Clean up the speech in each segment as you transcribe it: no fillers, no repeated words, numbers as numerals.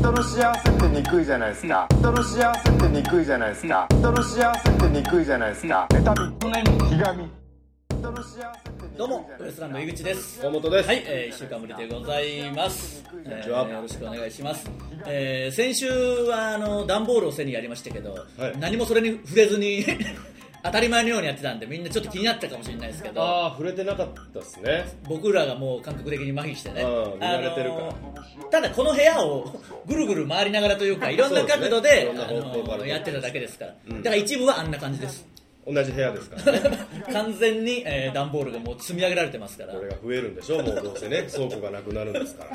人の幸せってにくいじゃないですか。人の幸せってにくいじゃないですか。人の幸せってにくいじゃないですか。妬み、ひがみ。 どうもウエストランド井口です。 大本です。 はい、1週間ぶりでございます。よろしくお願いします。先週は段ボールを背にやりましたけど、はい、何もそれに触れずに当たり前のようにやってたんで、みんなちょっと気になったかもしれないですけど、 触れてなかったですね。 僕らがもう感覚的に麻痺してね、 見られてるから。 ただこの部屋をぐるぐる回りながらというか、いろんな角度で、やってただけですから、だから一部はあんな感じです。 同じ部屋ですからね。 完全に、段ボールがもう積み上げられてますから。 これが増えるんでしょ、もうどうせね。倉庫がなくなるんですから。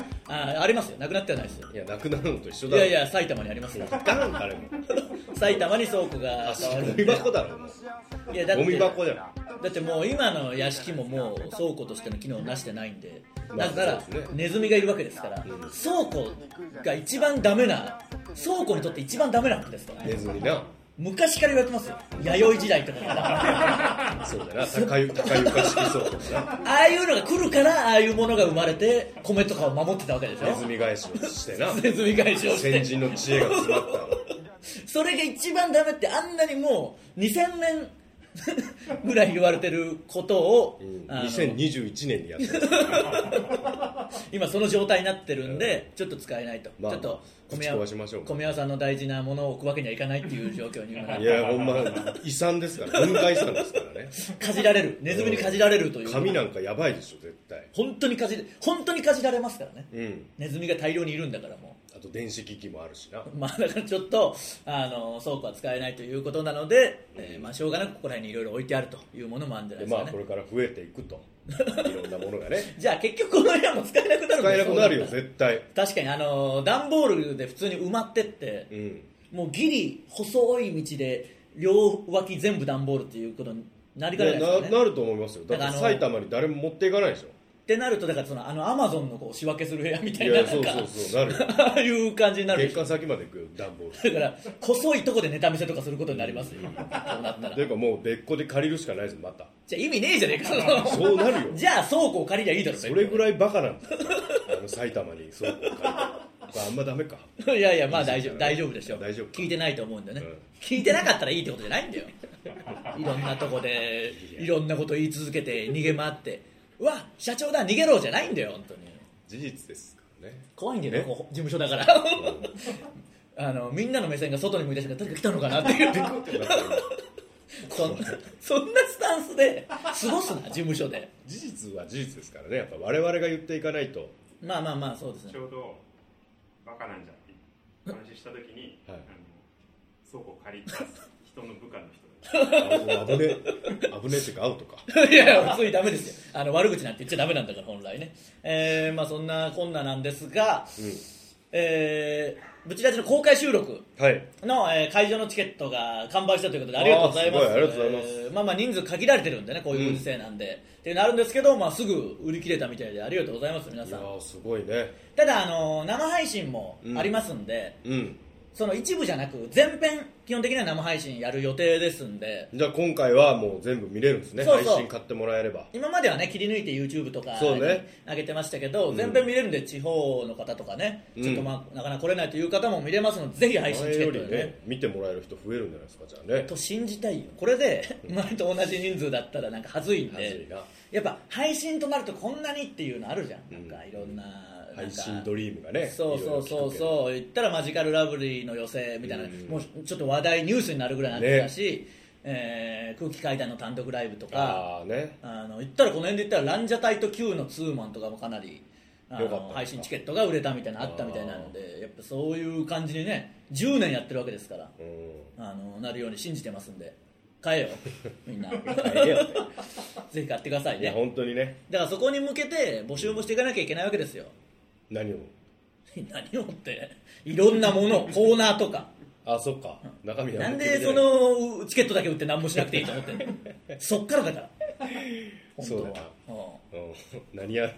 ありますよ、なくなってはないですよ。 いや、なくなるのと一緒だろ。 いやいや、埼玉にありますよ。 あれも埼玉に倉庫が変わる。ゴミ箱だろ。 いや、だってゴミ箱じゃん。 だってもう今の屋敷ももう倉庫としての機能をなしてないんで、だからネズミがいるわけですから、倉庫が一番ダメな、倉庫にとって一番ダメなわけですから、 ネズミな。 昔から言われてますよ、弥生時代とかからそうだな、高床式倉庫だな。 ああいうのが来るから、ああいうものが生まれて米とかを守ってたわけでしょ。 ネズミ返しをしてな。 ネズミ返しをして先人の知恵が詰まったそれが一番ダメって、あんなにもう2000年ぐらい言われてることを、 2021年にやってる今その状態になってるんで、ちょっと使えないと、 ちょっと米屋さんの大事なものを置くわけにはいかないっていう状況に今なって、 いやほんま遺産ですから、文化遺産ですからね。 かじられる、ネズミにかじられるという。 紙なんかやばいでしょ絶対。 本当にかじられますからね、ネズミが大量にいるんだからもう。 あと電子機器もあるしな。 だからちょっと倉庫は使えないということなので、しょうがなくここら辺にいろいろ置いてあるというものもあるんじゃないですかね。 これから増えていくといろんなものがね。 じゃあ結局この部屋も使えなくなるんですよ。 使えなくなるよ絶対。 確かに段ボールで普通に埋まってって、もうギリ細い道で両脇全部段ボールっていうことになりかねないですよね。 なると思いますよ。だって埼玉に誰も持っていかないでしょってなると、だからアマゾンのこう仕分けする部屋みたいな、 そうなるああいう感じになる。 玄関先まで行くよ段ボール。 だから細いとこでネタ見せとかすることになりますよ、そうなったら。 というかもう別個で借りるしかないですまた。 じゃあ意味ねえじゃねえかそうなるよ。 じゃあ倉庫を借りりゃいいだろ。 それぐらいバカなんだ埼玉に倉庫を借りる。あんまダメか。 いやいや、まあ大丈夫でしょう。 大丈夫。 聞いてないと思うんでね、聞いてなかったらいいってことじゃないんだよ。いろんなとこでいろんなこと言い続けて逃げ回って、うわ社長だ逃げろじゃないんだよ。本当に事実ですからね。 怖いんだよね、ここ事務所だからみんなの目線が外に向いた瞬間、誰か来たのかなっていうそんなスタンスで過ごすな、事務所で。 事実は事実ですからね。やっぱ我々が言っていかないと。 まあそうですね。 ちょうどバカなんじゃって話した時に、倉庫借りた人の部下の人危ねってかアウトか。 いや普通にダメですよ、悪口なんて言っちゃダメなんだから本来ね。そんなこんななんですが、ブチラジの公開収録の、会場のチケットが完売したということで、ありがとうございます。 ありがとうございます。 人数限られてるんでね、こういうご時世なんで、っていうのあるんですけど、すぐ売り切れたみたいで、ありがとうございます皆さん。 いやすごいね。 ただ生配信もありますんで、その一部じゃなく全編基本的には生配信やる予定ですんで。 じゃあ今回はもう全部見れるんですね。配信買ってもらえれば。 今まではね切り抜いて YouTube とかに上げてましたけど、全編見れるんで、地方の方とかね、ちょっとなかなか来れないという方も見れますので、ぜひ配信チケットでね見てもらえる人増えるんじゃないですか。じゃあねと信じたいよ。これで前と同じ人数だったらなんか恥ずいんで、やっぱ配信となるとこんなにっていうのあるじゃん、なんかいろんな配信ドリームがね。 そう言ったらマジカルラブリーの寄せみたいな、もうちょっと話題ニュースになるぐらいになってたし、空気階段の単独ライブとか、言ったらこの辺で言ったらランジャタイと Q のツーマンとかもかなり配信チケットが売れたみたいなのあったみたいなので、やっぱそういう感じにね10年やってるわけですから、なるように信じてますんで、買えよみんな買えよぜひ買ってくださいね。 いや本当にね。 だからそこに向けて募集もしていかなきゃいけないわけですよ。 何をっていろんなものコーナーとか。 そっか、中身はなんでそのチケットだけ売って何もしなくていいと思ってんのそっからだからそうだな。何やる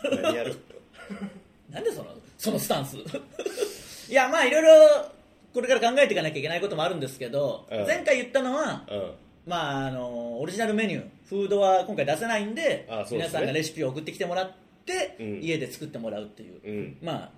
なんでそのスタンスいやいろいろこれから考えていかなきゃいけないこともあるんですけど、前回言ったのは、オリジナルメニューフードは今回出せないんで、皆さんがレシピを送ってきてもらって、家で作ってもらうっていう、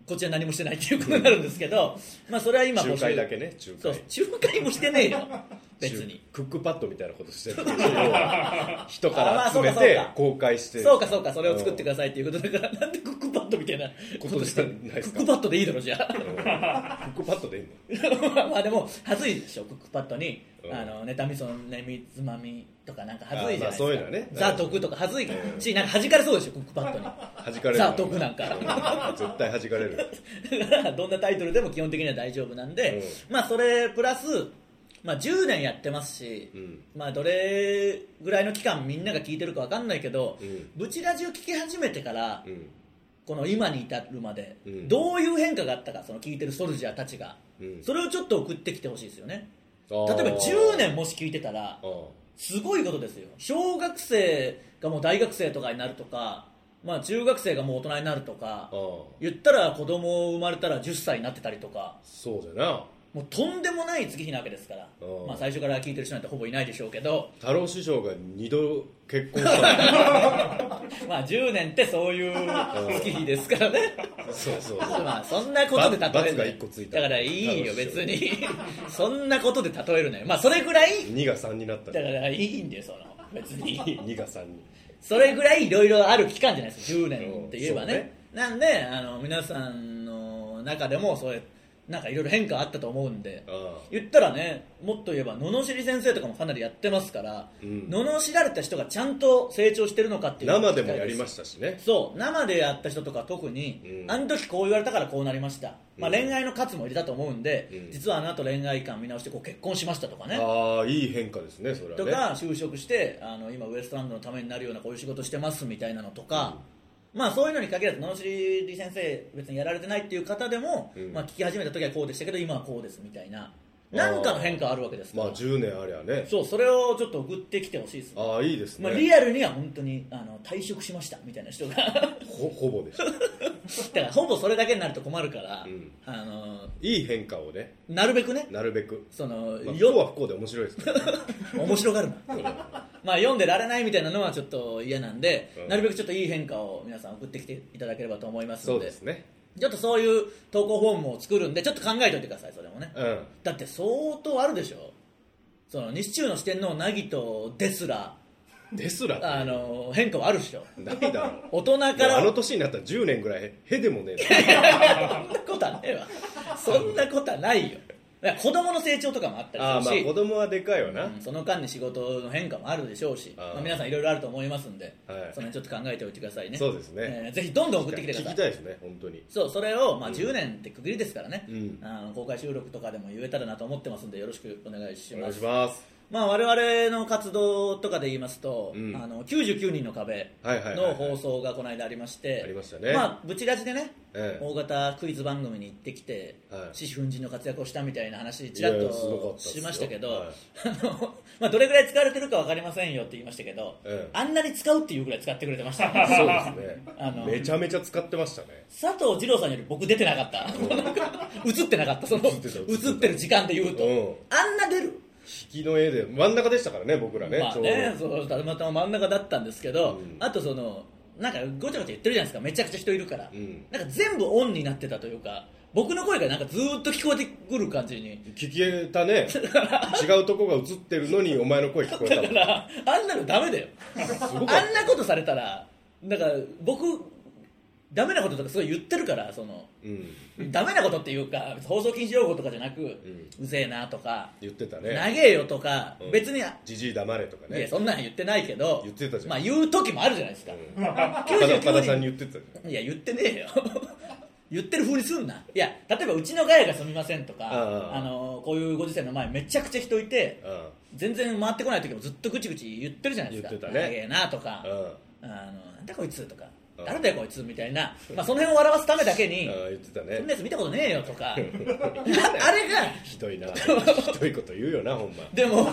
こっちは何もしてないっていうことになるんですけど、まあそれは今仲介だけね、 仲介もしてねえよ別に。 クックパッドみたいなことしてる人から集めて公開して、 そうかそれを作ってくださいっていうことだから、なんでクックパッドみたいなことしてる。クックパッドでいいだろじゃあ。 クックパッドでいいのまあでも恥ずいでしょ、クックパッドに妬みそのねみつまみとかなんか恥ずいじゃないですか。 そういうのね、 ザ・毒とか恥ずいし、なんか弾かれそうでしょ、クックパッドに。 弾かれる。 ザ・毒なんか絶対弾かれる。 だからどんなタイトルでも基本的には大丈夫なんで、まあそれプラス、まあ、10年やってますし、まあどれぐらいの期間みんなが聞いてるか分かんないけど、ブチラジを聞き始めてから、この今に至るまで、どういう変化があったか、その聞いてるソルジャーたちが、それをちょっと送ってきてほしいですよね。例えば10年もし聞いてたらすごいことですよ。小学生がもう大学生とかになるとか、まあ、中学生がもう大人になるとか、言ったら子供生まれたら10歳になってたりとか、 そうだな、 もうとんでもない月日なわけですから、まあ、最初から聞いてる人なんてほぼいないでしょうけど、 太郎師匠が2度結婚したまあ10年ってそういう月日ですからね。 そうまあそんなことで例える罰が1個ついた。 だからいいよ別にそんなことで例えるね。まあそれぐらい 2が3になった。 だからいいんだよ、その別に 2が3にそれぐらいいろいろある期間じゃないですか、10年って言えばね。なんで皆さんの中でもそういうなんかいろいろ変化あったと思うんで、言ったらね、もっと言えば罵り先生とかもかなりやってますから、罵られた人がちゃんと成長してるのかっていう生でもやりましたしね。 そう、生でやった人とか特に、あの時こう言われたからこうなりました、まあ、恋愛の喝も入れたと思うんで、実はあの後恋愛観見直してこう結婚しましたとかね、 いい変化ですね、それはね。 とか就職して今ウエストランドのためになるようなこういう仕事してますみたいなのとか、まあそういうのに限らず罵り先生別にやられてないっていう方でも、まあ聞き始めた時はこうでしたけど今はこうですみたいな何かの変化あるわけですから、 まあ10年ありゃね。 そう、それをちょっと送ってきてほしいですね。 いいですね。 まあ、リアルには本当に退職しましたみたいな人がほぼでしょ。 だからほぼそれだけになると困るから、 いい変化をね、 なるべくね、 なるべくその、 不幸は不幸で面白いですから、ね、 面白がるなまあ読んでられないみたいなのはちょっと嫌なんで、なるべくちょっといい変化を皆さん送ってきていただければと思いますので、 そうですね、 ちょっとそういう投稿フォームを作るんでちょっと考えておいてください。それもね、だって相当あるでしょ、その西中の四天王凪とですら変化はあるでしょ。 ないだろう。 大人からあの年になったら10年ぐらいへでもねえそんなことはねえわ。そんなことはないよ。子供の成長とかもあったりするし、 まあ子供はでかいわな、 その間に仕事の変化もあるでしょうし、まあ、皆さんいろいろあると思いますんで、その辺ちょっと考えておいてくださいね。 そうですね、 ぜひどんどん送ってきてください。 聞きたいですね、本当に。 そう、それを、まあ、10年って区切りですからね、公開収録とかでも言えたらなと思ってますんでよろしくお願いします。 お願いします。 まあ、我々の活動とかで言いますと、99人の壁の放送がこの間ありまして、 ありましたね。 まあ、ブチラジでね、大型クイズ番組に行ってきて、獅子奮迅の活躍をしたみたいな話ちらっとしましたけど、まあ、どれぐらい使われてるか分かりませんよって言いましたけど、あんなに使うっていうぐらい使ってくれてましたね。 そうですね、めちゃめちゃ使ってましたね。 佐藤二朗さんより僕出てなかった映ってなかった、その映ってる時間で言うと、あんな出る引きの絵で真ん中でしたからね、僕らね。 まあね、そうたまたま真ん中だったんですけど、あとそのなんかごちゃごちゃ言ってるじゃないですか、めちゃくちゃ人いるから、なんか全部オンになってたというか、僕の声がなんかずーっと聞こえてくる感じに聞けたね。違うとこが映ってるのにお前の声聞こえたもん。 だからあんなのダメだよあんなことされたら、だから僕ダメなこととかすごい言ってるから、その、ダメなことっていうか放送禁止用語とかじゃなく、うぜえなとか言ってたね、 長えよとか、別にじじい黙れとかね、 いやそんなん言ってないけど、 言ってたじゃん。 まあ言う時もあるじゃないですか、 岡田さんに言ってたじゃん。 いや言ってねえよ言ってる風にすんな。いや例えばうちのガヤがすみませんとか、こういうご時世の前めちゃくちゃ人いて、全然回ってこない時もずっとぐちぐち言ってるじゃないですか。 言ってたね、 長えなとか、なんだこいつとか、誰だよこいつみたいな、まあ、その辺を笑わすためだけに言ってたね、 そんなやつ見たことねえよとかあれがひどいな、ひどいこと言うよなほんま。 でも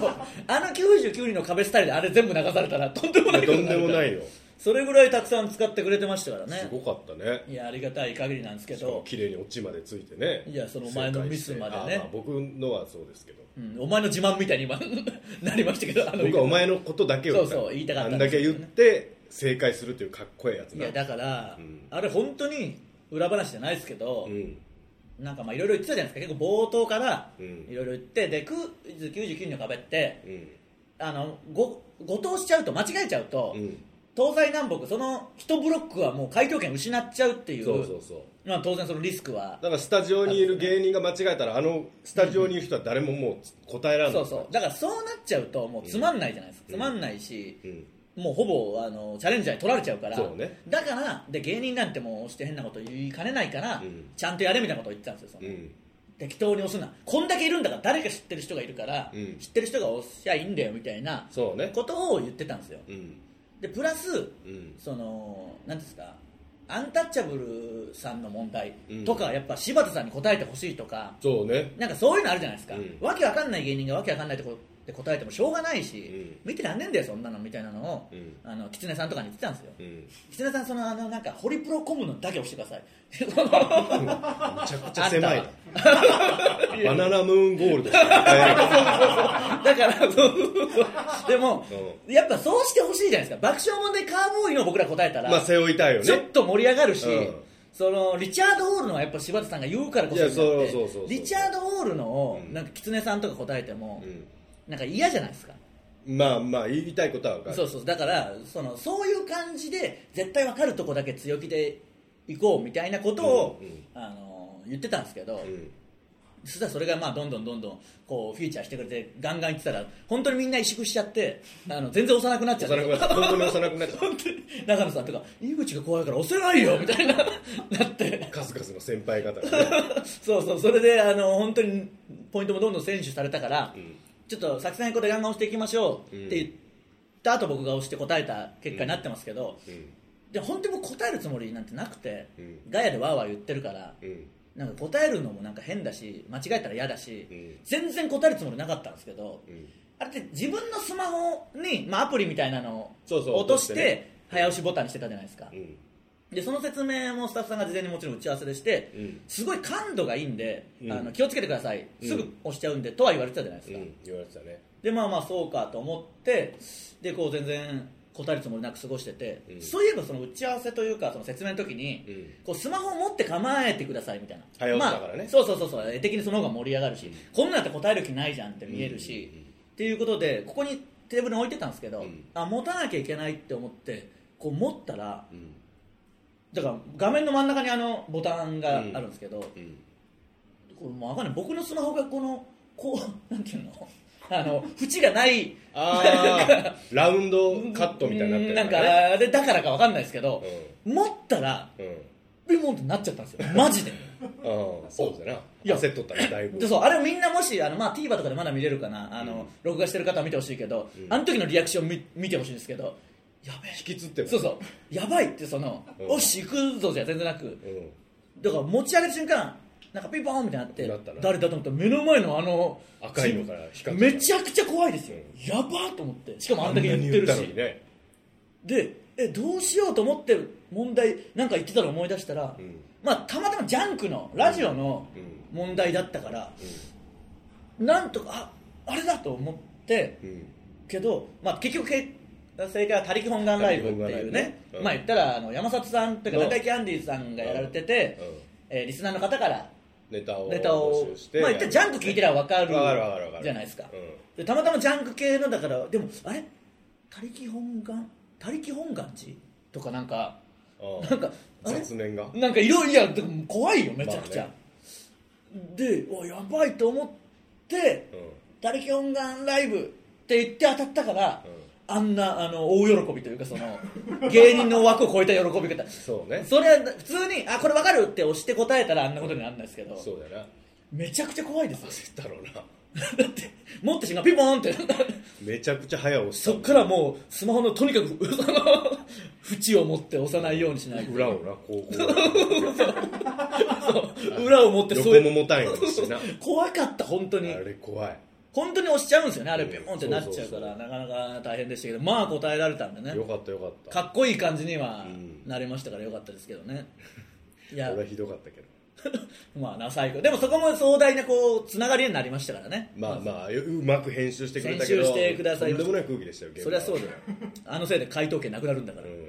99人の壁スタイルであれ全部流されたらとんでもないことになるから、 とんでもないよ。 それぐらいたくさん使ってくれてましたからね。 すごかったね。 いやありがたい限りなんですけど、 綺麗にオチまでついてね。 いやその前のミスまでね、 まあ、僕のはそうですけど、 お前の自慢みたいに今なりましたけど、 僕はお前のことだけを言いたかったあんだけ言って正解するというかっこいいやつな。 いやだから、あれ本当に裏話じゃないですけど、なんかまあいろいろ言ってたじゃないですか。結構冒頭からいろいろ言って、でクイズ99の壁って、誤答しちゃうと、間違えちゃうと、東西南北その1ブロックはもう解答権失っちゃうっていう、まあ、当然そのリスクは、 だからスタジオにいる芸人が間違えたら、スタジオにいる人は誰ももう答えられない、 そうだからそうなっちゃうともうつまんないじゃないですか、つまんないし、もうほぼチャレンジャーに取られちゃうから、だからで芸人なんてもうして変なこと言いかねないから、ちゃんとやれみたいなことを言ってたんですよ。適当に押すな、こんだけいるんだから誰か知ってる人がいるから、知ってる人が押しゃいいんだよみたいなことを言ってたんですよ。でプラス、そのなんですか、アンタッチャブルさんの問題とか、やっぱ柴田さんに答えてほしいとか、なんかそういうのあるじゃないですか。わけわかんない芸人がわけわかんないところで答えてもしょうがないし、見てらんねえんだよそんなのみたいなのを、狐さんとかに言ってたんですよ。狐さん、なんかホリプロコムのだけ押してください。 めちゃくちゃ狭いバナナムーンゴールドだからでも、やっぱそうしてほしいじゃないですか。爆笑問題カーボーイの僕ら答えたら、 まあ背負いたいよね、 ちょっと盛り上がるし、そのリチャード・ホールのはやっぱ柴田さんが言うからこそになって、リチャード・ホールのをなんか狐さんとか答えても、なんか嫌じゃないですか。 まあ言いたいことは分かる。 そうだからそういう感じで絶対分かるとこだけ強気で行こうみたいなことを、言ってたんですけど、そしたらそれがまあどんどんこうフィーチャーしてくれてガンガン言ってたら、本当にみんな萎縮しちゃって全然押さなくなっちゃって、 本当に押さなくなっちゃって中野さんとか井口が怖いから押せないよみたいななって数々の先輩方がねそうそれで本当にポイントもどんどん選手されたから、ちょっと作戦変更でガンガン押していきましょうって言った後、僕が押して答えた結果になってますけど、で本当に僕答えるつもりなんてなくて、ガヤでワーワー言ってるから、なんか答えるのもなんか変だし、間違えたら嫌だし、全然答えるつもりなかったんですけど、あれって自分のスマホに、アプリみたいなのを落として早押しボタンにしてたじゃないですか。でその説明もスタッフさんが事前にもちろん打ち合わせでして、すごい感度がいいんで、気をつけてください、すぐ押しちゃうんでとは言われてたじゃないですか。 言われてたね。 でまあそうかと思って、でこう全然答えるつもりなく過ごしてて、そういえばその打ち合わせというかその説明の時に、こうスマホを持って構えてくださいみたいな、 早押しだからね、 そう絵的にその方が盛り上がるし、こんなんやったら答える気ないじゃんって見えるし、っていうことでここにテーブルに置いてたんですけど、持たなきゃいけないって思ってこう持ったら、だから画面の真ん中にボタンがあるんですけど、これもう分かんない、僕のスマホがこうなんていうの縁がないラウンドカットみたいになってる、 なんかあれだからか分かんないですけど、持ったらビモンってなっちゃったんですよ、マジで。 そうだな、焦っとったねだいぶ。 そうあれみんなもしTVer とかでまだ見れるかな、録画してる方は見てほしいけど、あの時のリアクション見てほしいんですけど、やべえ引きつってる、 そうやばいっておし行くぞじゃ全然なく、だから持ち上げた瞬間なんかピンポーンみたいになって誰だと思ったら目の前の赤いのから光ってめちゃくちゃ怖いですよ、やばーと思って、しかもあんだけ言ってるし、でどうしようと思ってる問題なんか言ってたの思い出したら、たまたまジャンクのラジオの問題だったから、なんとかあれだと思って、けど、結局正解は他力本願ライブっていうね、言ったら山里さんというか中井キャンディーズさんがやられてて、リスナーの方からネタを募集して、言ったらジャンク聞いてりゃ分かるじゃないですか。でたまたまジャンク系のだから、でもあれ他力本願寺とかなんか雑念がなんかいろいろ怖いよめちゃくちゃ、でやばいと思って他力本願ライブって言って当たったから、あんな大喜びというか芸人の枠を超えた喜び方そうね、 それは普通にこれ分かるって押して答えたらあんなことにならないですけど、 そうだな、 めちゃくちゃ怖いですよ。 焦ったろうなだって持ってしまピンポーンってめちゃくちゃ早押しそっからもうスマホのとにかく縁を持って押さないようにしないと、 裏をなこう裏を持って横も持たんようにしてな怖かった本当に、 あれ怖い、 本当に押しちゃうんですよね、あれピョンってなっちゃうから、なかなか大変でしたけど、答えられたんでね、 よかったかっこいい感じにはなれましたからよかったですけどね。 俺はひどかったけど最高でもそこも壮大なつながりになりましたからね。 うまく編集してくれたけど、 編集してください、 とんでもない空気でしたよ。 そりゃそうだよ、せいで回答権なくなるんだから、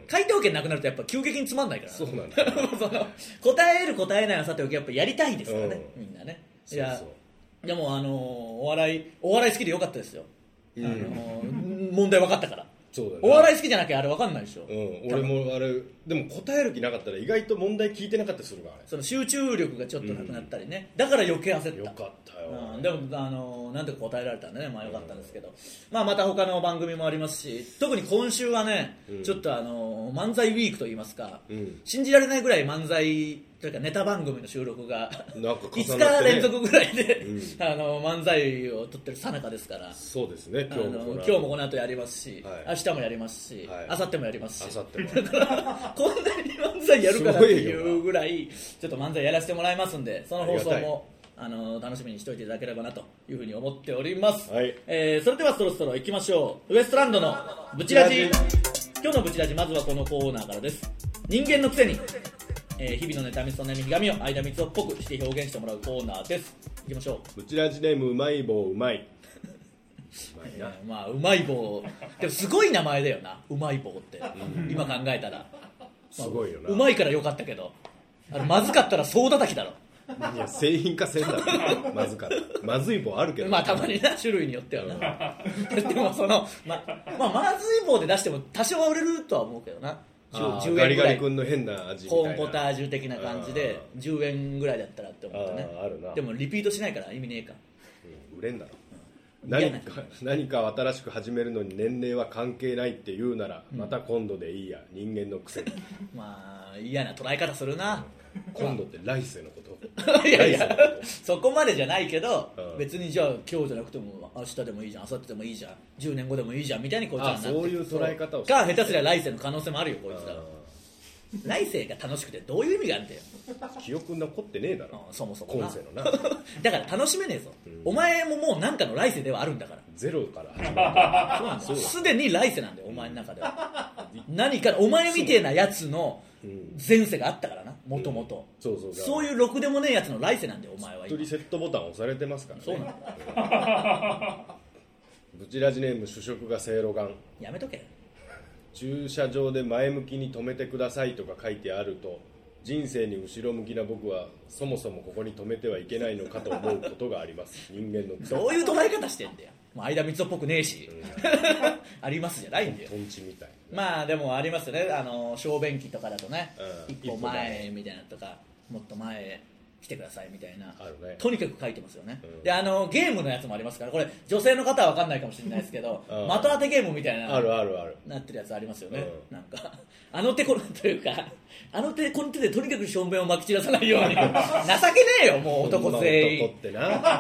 回答権なくなるとやっぱ急激につまんないからそうなんだその答える答えないはさておきやっぱやりたいですからね、みんなね。いやでもお笑い好きでよかったですよ、問題分かったから。そうだね、お笑い好きじゃなきゃあれ分かんないでしょ、 俺もあれでも答える気なかったら意外と問題聞いてなかったりするからね。 その集中力がちょっとなくなったりね、だから余計焦った。 よかったよ、 でもなんとか答えられたんでね、まあよかったんですけど、また他の番組もありますし、特に今週はね、ちょっと漫才ウィークといいますか、信じられないぐらい漫才というかネタ番組の収録がなんか 5日連続ぐらいで、漫才を撮ってる最中ですから。 そうですね、今日もこの後やりますし、明日もやりますし、明後日もやりますし、だからこんなに漫才やるかなっていうぐらいちょっと漫才やらせてもらいますんで、その放送も楽しみにしておいていただければなというふうに思っております、それではそろそろ行きましょう。ウエストランドのブチラジ。今日のブチラジ、まずはこのコーナーからです。人間のくせに日々の妬みそねみひがみを相田みつをっぽくして表現してもらうコーナーです。いきましょう。 ブチラジネームうまい棒うまい。 うまい棒でもすごい名前だよな、うまい棒って、今考えたらすごいよな。 うまいからよかったけど、まずかったら総叩きだろ。 いや製品化せんだろまずかったまずい棒あるけど、 たまにな、種類によってはな、でもそのまずい棒で出しても多少は売れるとは思うけどな。10円ぐらいガリガリ君の変な味みたいなコーンポタージュ的な感じで10円ぐらいだったらって思ってね。 あるな。 でもリピートしないから意味ねえか、 売れんだろ。何か新しく始めるのに年齢は関係ないって言うなら、また今度でいいや、人間のくせに嫌な捉え方するな。 今度って来世のこといやそこまでじゃないけど、別にじゃあ今日じゃなくても明日でもいいじゃん、明後日でもいいじゃん、10年後でもいいじゃんみたいにこいつはなって、 そういう捉え方を下手すりゃ来世の可能性もあるよこいつだ。来世が楽しくてどういう意味があるんだよ。 記憶残ってねえだろ、 そもそも今世のなだから楽しめねえぞ、お前ももう何かの来世ではあるんだから。 ゼロから始まる。すでに来世なんだよお前の中では。何かお前みてえなやつの前世があったからな、もともと。そういうろくでもねえやつの来世なんだよお前は。 一人セットボタン押されてますからね。 そうなんだブチラジネーム主食がせいろがん。 やめとけ。 駐車場で前向きに止めてくださいとか書いてあると、人生に後ろ向きな僕はそもそもここに止めてはいけないのかと思うことがあります。人間のどういう捉え方してんだよ。相田みつをっぽくねえし、ありますじゃないんだよ。 トンチみたいでもありますね、小便器とかだとね、一歩前みたいなとか、もっと前へ来てくださいみたいな、とにかく書いてますよね、でゲームのやつもありますから、これ女性の方は分かんないかもしれないですけど、的当てゲームみたいななってるやつありますよね、なんか手このというかこの手でとにかくしょんべんをまき散らさないように情けねえよもう男全員今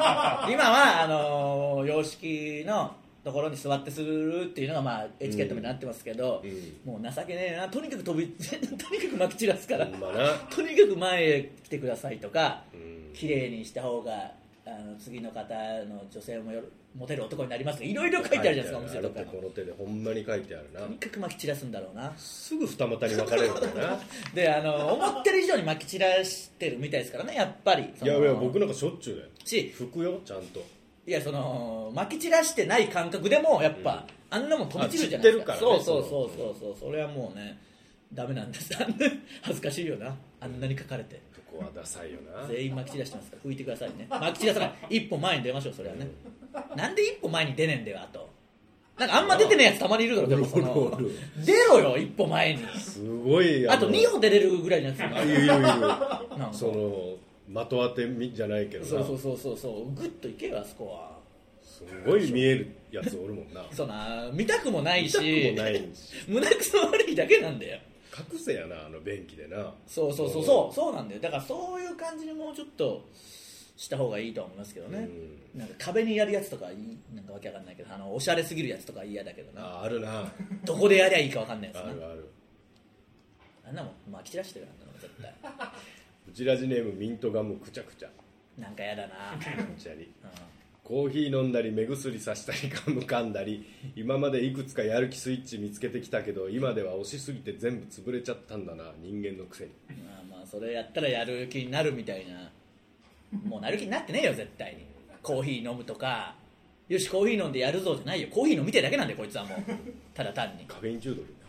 は洋式のところに座ってするっていうのがエチケットになってますけど、もう情けねえな、とにかくとにかくまき散らすから、とにかく前へ来てくださいとか、綺麗にした方が次の方の女性もモテる男になりますとか、いろいろ書いてあるじゃないですか、お店とかこの手でほんまに書いてあるな。 とにかくまき散らすんだろうな。 すぐ二股に分かれるからなで思ってる以上にまき散らしてるみたいですからね、やっぱり。 いや僕なんかしょっちゅうだよ。拭くよちゃんと。 いやまき散らしてない感覚でもやっぱ、あんなもん飛び散るじゃないですか。そうそれはもうねダメなんです恥ずかしいよな、あんなに書かれて。 ここはダサいよな。 全員まき散らしてますから拭いてくださいね。まき散らさない、一歩前に出ましょう。それはね、なんで一歩前に出ねえんだよ。あとなんかあんま出てねえやつたまにいるだろ。でも出ろよ一歩前に。 すごいあと2歩出れるぐらいのやついるその的当てじゃないけどな。 そうグッといけよあそこは。 すごい見えるやつおるもんな。 見たくもないし胸くそ悪いだけなんだよ。 隠せやな便器でな。 そうなんだよ。だからそういう感じにもうちょっとした方がいいと思いますけどね。なんか壁にやるやつとかなんかわけわかんないけど、おしゃれすぎるやつとか嫌だけどな。 あるな。 どこでやりゃいいかわかんないやつな。 あるあんなもんまき散らしてるなんだろ絶対うちラジネームミントガムくちゃくちゃ。 なんかやだなコーヒー飲んだり目薬さしたりガム噛んだり、今までいくつかやる気スイッチ見つけてきたけど、今では押しすぎて全部潰れちゃったんだな、人間のくせに。 それやったらやる気になるみたいな。もうなる気になってねえよ絶対に。コーヒー飲むとか、よしコーヒー飲んでやるぞじゃないよ。コーヒー飲みてえだけなんだよこいつはもうただ単に。 カフェイン中毒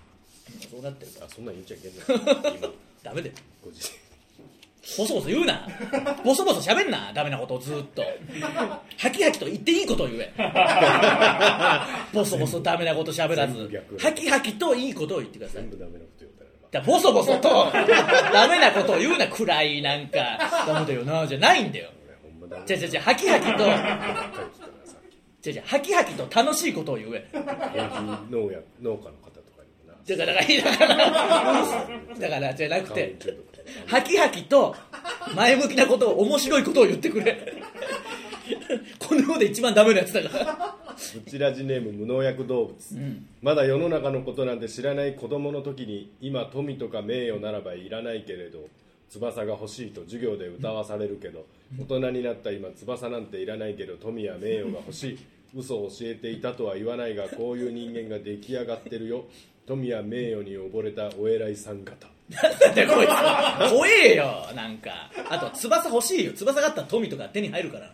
そうなってるから。 そんなん言っちゃいけない今ダメでご時世ボソボソ言うな、ボソボソ喋んな、ダメなことをずっとハキハキと言っていいことを言えボソボソダメなこと喋らずハキハキといいことを言ってください。 全部ダメなこと言ったらボソボソとダメなことを言うな、暗いなんかダメだよなじゃないんだよ。じゃハキハキとハキハキと楽しいことを言え。 農家の方とかにもなだからじゃなくてハキハキと前向きなことを面白いことを言ってくれこの世で一番ダメなやつだからブチラジネーム無農薬動物、まだ世の中のことなんて知らない子供の時に今富とか名誉ならばいらないけれど翼が欲しいと授業で歌わされるけど、大人になった今翼なんていらないけど富や名誉が欲しい。嘘を教えていたとは言わないがこういう人間が出来上がってるよ。富や名誉に溺れたお偉いさん方。 なんでこいつ怖えよ。なんかあと翼欲しいよ。翼があったら富とか手に入るから、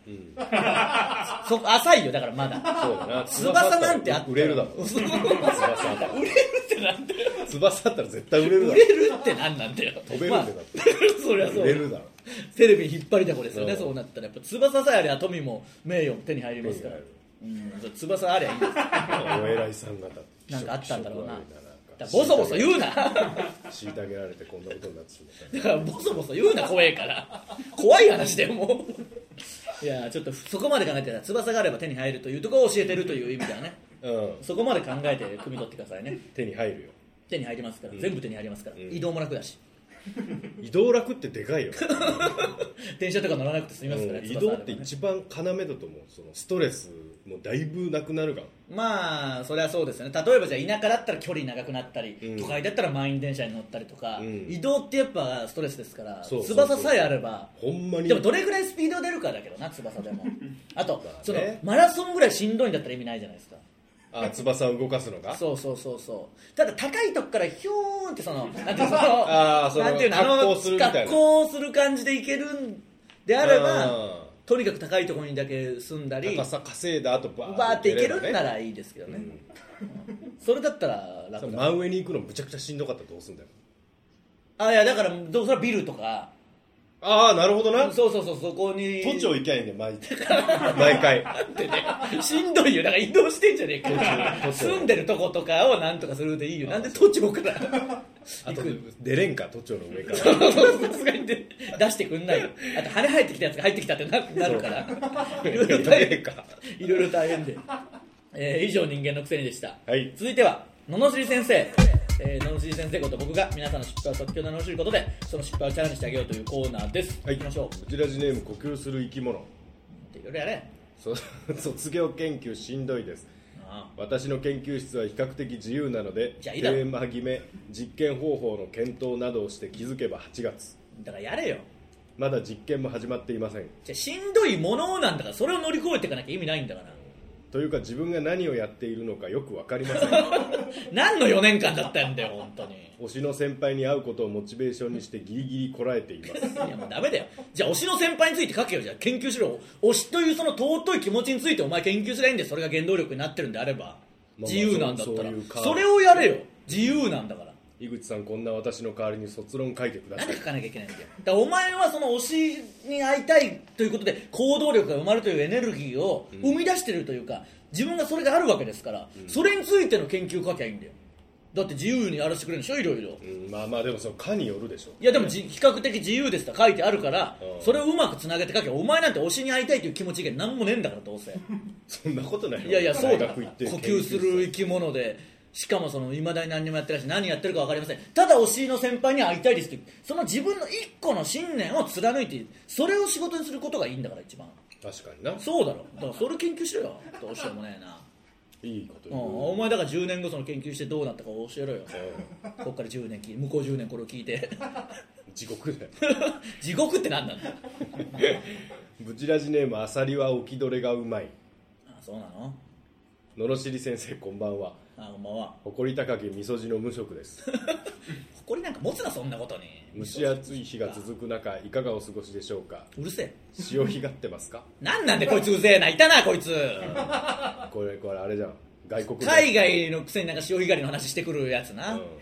そこ浅いよ。だからまだそうだな。 翼なんてあったら売れるだろ。 売れるってなんだよ。 翼あったら絶対売れるだろ。 売れるってなんだよ。 飛べるんだよ、 そりゃそう。 売れるだろ。 テレビに引っ張りだこですよね、そうなったらやっぱ翼さえあれば富も名誉も手に入りますから、翼あればいいんですお偉いさん方なんかあったんだろうな。ボソボソ言うな虐げられてこんなことになってしまった。 だからボソボソ言うな、怖えから怖い話だよもういやちょっとそこまで考えてたら翼があれば手に入るというところを教えてるという意味ではね、そこまで考えて汲み取ってくださいね。 手に入るよ。 手に入りますから、全部手に入りますから、移動も楽だし移動楽ってでかいよ電車とか乗らなくて済みますから、 移動って一番要だと思う。そのストレスもだいぶなくなるが。 まあそれはそうですよね。例えばじゃあ田舎だったら距離長くなったり、都会だったら満員電車に乗ったりとか、移動ってやっぱストレスですから、翼さえあれば。 ほんまに。 でもどれぐらいスピード出るかだけどな、翼でもあとそのマラソンぐらいしんどいんだったら意味ないじゃないですか。 翼を動かすのが。 そうただ高いとこからヒューンってそのなんていうの格好する感じでいけるんであれば、とにかく高いところにだけ住んだり高さ稼いだ後バーっていけるんならいいですけどね、それだったら楽だ。 真上に行くのむちゃくちゃしんどかったらどうすんだよ。 いやだからそれはビルとか。 なるほどな。 そうそこに都庁行きゃいいね毎回ってね、しんどいよ。だから移動してんじゃねえか住んでるとことかをなんとかするでいいよ。なんで都庁からあと出れんか、都庁の上からさすがに出してくんないよ。あと羽生えてきたやつが入ってきたってなるからいろいろ大変で、以上人間のくせにでした、続いてはののしり先生。ののしり先生こと僕が皆さんの失敗を即興で罵ることでその失敗をチャレンジしてあげようというコーナーです。行きましょう。 ブチラジネーム呼吸する生き物。 いろいろやれ。 卒業研究しんどいです。私の研究室は比較的自由なのでテーマ決め実験方法の検討などをして気づけば8月だからやれよ。 まだ実験も始まっていません。 じゃしんどいものなんだからそれを乗り越えていかなきゃ意味ないんだから。 というか自分が何をやっているのかよく分かりません何の4年間だったんだよ本当に。 推しの先輩に会うことをモチベーションにしてギリギリこらえています。 いやもうダメだよ。じゃあ推しの先輩について書けよ。じゃあ研究しろ。推しというその尊い気持ちについてお前研究すりゃいいんで、それが原動力になってるんであれば、自由なんだったらそれをやれよ。自由なんだから。 井口さんこんな私の代わりに卒論書いてください。 何書かなきゃいけないんだよ。だからお前はその推しに会いたいということで行動力が生まれるというエネルギーを生み出してるというか、自分がそれがあるわけですから、それについての研究書きゃいいんだよ。だって自由にやらせてくれるんでしょ、いろいろ。 まあでもその科によるでしょ。 いやでも比較的自由ですと書いてあるから、それをうまくつなげて書け。お前なんて推しに会いたいという気持ち以外何もねえんだからどうせそんなことないよ。 いやそうだ。呼吸する生き物で、しかもその未だに何にもやってないし何やってるか分かりません。ただ推しの先輩に会いたいですって、その自分の一個の信念を貫いてそれを仕事にすることがいいんだから一番。 確かにな。 そうだろ。だからそれ研究しろよ。どうしてもねえな。 いいこと言う。 お前だから10年後その研究してどうなったか教えろよ。こっから10年向こう10年これを聞いて地獄だよ地獄って何なんだブチラジネームアサリは置きどれがうまい。 そうなの。 のろしり先生こんばんは。 こんばんは。 誇り高きみそじの無職です誇りなんか持つなそんなことに。 蒸し暑い日が続く中いかがお過ごしでしょうか。 うるせえ。 潮干狩ってますかなんでこいつうぜえな。いたなこいつこれあれじゃん、外国海外のくせになんか潮干狩りの話してくるやつな、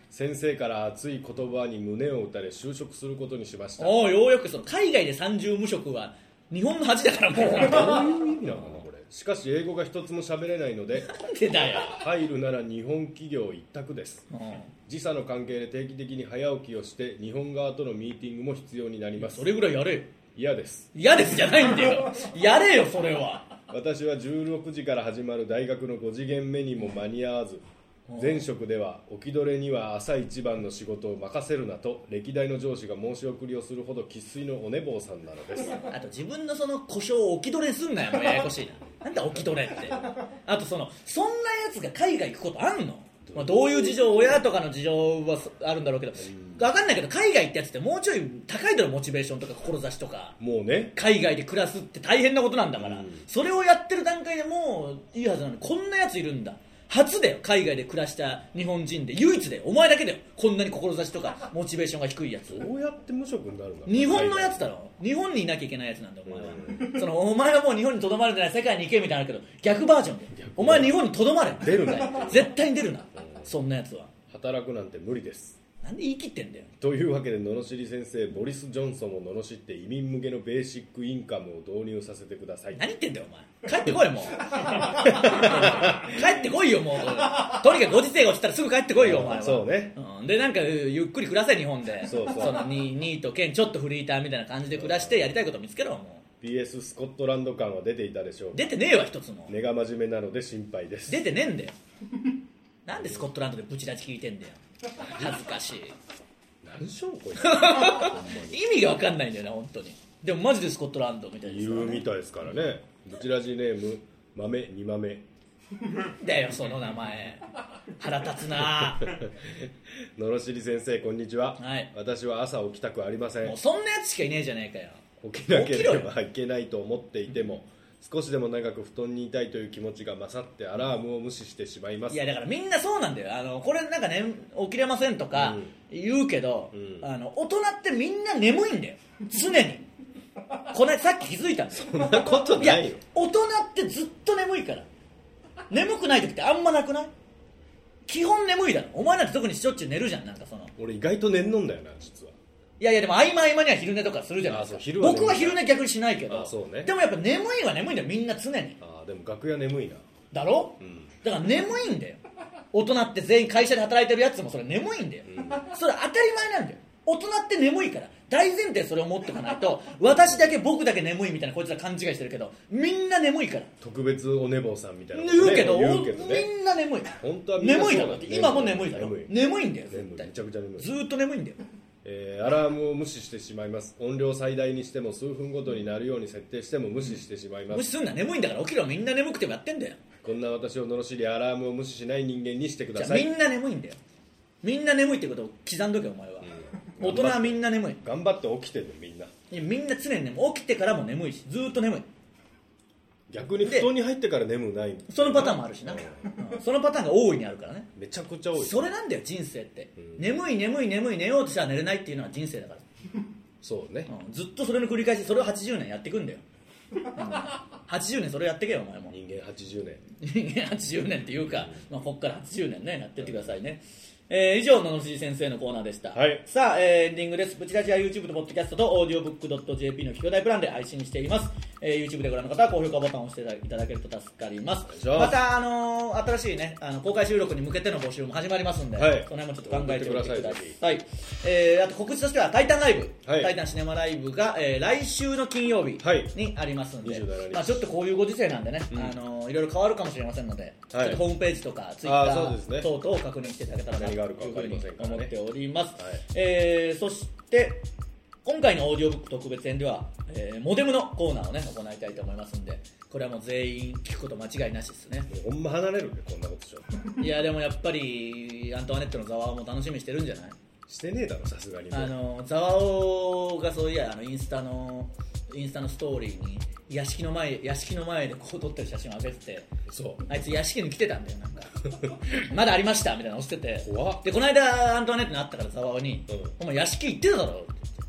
先生から熱い言葉に胸を打たれ就職することにしました。 ようやくその海外で30無職は日本の恥だからもうどういう意味なのかなこれ。しかし英語が一つも喋れないのでなんでだよ。 入るなら日本企業一択です。時差の関係で定期的に早起きをして日本側とのミーティングも必要になります。 それぐらいやれよ。 嫌です。 嫌ですじゃないんだよ。やれよそれは。 私は16時から始まる大学の5次元目にも間に合わず、前職では起きどれには朝一番の仕事を任せるなと歴代の上司が申し送りをするほど生粋のお寝坊さんなのです。 あと自分のその故障を起きどれすんなよ。もうややこしいな。なんだ起きどれって。あとそんなやつが海外行くことあんの？まあ、どういう事情、親とかの事情はあるんだろうけど、分かんないけど海外行ったやつってもうちょい高いだろ、モチベーションとか志とか。 もうね、 海外で暮らすって大変なことなんだから、それをやってる段階でもういいはずなのに、こんなやついるんだ。初だよ、海外で暮らした日本人で唯一だよ、お前だけだよ、こんなに志とかモチベーションが低いやつ。 どうやって無職になるんだ。 日本のやつだろ、日本にいなきゃいけないやつなんだお前は。お前はもう日本にとどまるんじゃない、世界に行けみたいなのあるけど、逆バージョンでお前日本にとどまれ、 出るな絶対に出るな、そんなやつは。 働くなんて無理です。 なんで言い切ってんだよ。 というわけで罵り先生、ボリス・ジョンソンを罵って移民向けのベーシックインカムを導入させてください。 何言ってんだよお前、帰ってこいもう帰ってこいよもう。とにかくご時世が落ちたらすぐ帰ってこいよお前は。 そうね、 でなんかゆっくり暮らせ日本で。 そうそのニート兼ちょっとフリーターみたいな感じで暮らしてやりたいこと見つけろもう。 PS スコットランド感は出ていたでしょう。 出てねえわ一つも。 根が真面目なので心配です。 出てねえんだよなんでスコットランドでブチラチ聞いてんだよ、恥ずかしい。 何しょこいつ意味が分かんないんだよな本当に。でもマジでスコットランドみたいですからね。 言うみたいですからね。ブチラジネーム豆2豆だよその名前腹立つな罵り先生こんにちは、 はい、 私は朝起きたくありません。 もうそんなやつしかいねえじゃねえかよ。 起きなければいけないと思っていても少しでも長く布団にいたいという気持ちが勝ってアラームを無視してしまいます。 いやだからみんなそうなんだよ。これなんかね起きれませんとか言うけど、大人ってみんな眠いんだよ常にさっき気づいたんだよ。 そんなことないよ。 いや大人ってずっと眠いから。眠くない時ってあんまなくない？基本眠いだろ。お前なんて特にしょっちゅう寝るじゃん。なんか俺意外と寝んのんだよな実は。 いやでも合間合間には昼寝とかするじゃないですか。僕は昼寝逆にしないけど、 ね、 でもやっぱ眠いは眠いんだよみんな常に。 でも楽屋眠いなだろ、だから眠いんだよ大人って。全員会社で働いてるやつもそれ眠いんだよ、それ当たり前なんだよ。大人って眠いから大前提それを持っておかないと私だけ僕だけ眠いみたいなこいつら勘違いしてるけどみんな眠いから。 特別お寝坊さんみたいな、 言うけど、 ね、 みんな眠い。 本当はみんな眠いだろ。今も眠いだろ。眠いんだよ絶対。 めちゃくちゃ眠い。 ずーっと眠いんだよ。 アラームを無視してしまいます。音量最大にしても数分ごとになるように設定しても無視してしまいます。 無視すんな。眠いんだから起きろ。みんな眠くてもやってんだよ。 こんな私を罵りアラームを無視しない人間にしてください。 みんな眠いんだよ。みんな眠いってことを刻んどけお前は、大人はみんな眠い。 頑張って起きてるのみんな。 いやみんな常に眠い。起きてからも眠いしずーっと眠い。 逆に布団に入ってから眠ない。 そのパターンもあるしな、そのパターンが大いにあるからね。 めちゃくちゃ多い。 それなんだよ人生って、眠い寝ようとしたら寝れないっていうのは人生だからそうね、 ずっとそれの繰り返し。それを80年やっていくんだよ、80年それやってけよお前も。 人間80年人間80年っていうか、こっから80年ねやってってくださいね。以上ののしり先生のコーナーでした、 はい、 さあ、エンディングです。プチラジは YouTube とポッドキャストと audiobook.jp の聞き放題プランで配信しています。YouTube でご覧の方は高評価ボタンを押していただけると助かります。また、新しいね公開収録に向けての募集も始まりますんで、 はい、 その辺もちょっと考えておいてください。あと告知としてはタイタンライブ、タイタンシネマライブが、来週の金曜日にありますんで、ちょっとこういうご時世なんでね、いろいろ変わるかもしれませんので、ちょっとホームページとか Twitter 等々を確認していただけたらなというふうに思っております。そして今回のオーディオブック特別編では、モデムのコーナーをね行いたいと思いますんで、これはもう全員聞くこと間違いなしですね。 ほんま離れるねこんなことしよう。いやでもやっぱりアントワネットのざわも楽しみにしてるんじゃない？ してねえだろさすがに。 ざわおがそういやインスタのストーリーに屋敷の前でこう撮ってる写真を上げてて、 そうあいつ屋敷に来てたんだよなんかまだありましたみたいなの押してて、 怖っ。 でこの間アントワネットに会ったからざわおに、お前屋敷行ってただろって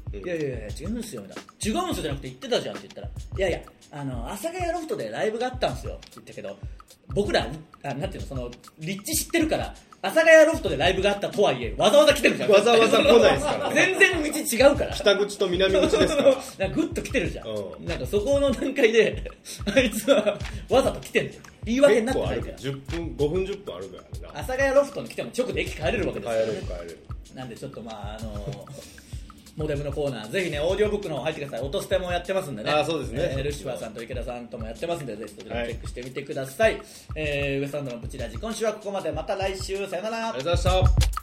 いやいやいや違うんですよみたいな、違うんですよじゃなくて言ってたじゃんって言ったら、いやいや阿佐ヶ谷ロフトでライブがあったんですよって言ったけど、僕らなんていうの、その立地知ってるから阿佐ヶ谷ロフトでライブがあったとはいえわざわざ来てるじゃん。 わざわざ来ないですから全然道違うから、 北口と南口ですからなんかグッと来てるじゃん、なんかそこの段階であいつはわざと来てるじゃん、言い訳になってないから。 5分10分あるからな。 阿佐ヶ谷ロフトに来ても直で駅帰れるわけですからね。 帰れるなんでちょっとモデムのコーナーぜひねオーディオブックの方入ってください。音捨てもやってますんでね。 そうですね、 ルシファーさんと池田さんともやってますんで、ぜひそちらチェックしてみてください。ウエストランドのブチラジ、今週はここまで。また来週、さよなら。 ありがとうございました。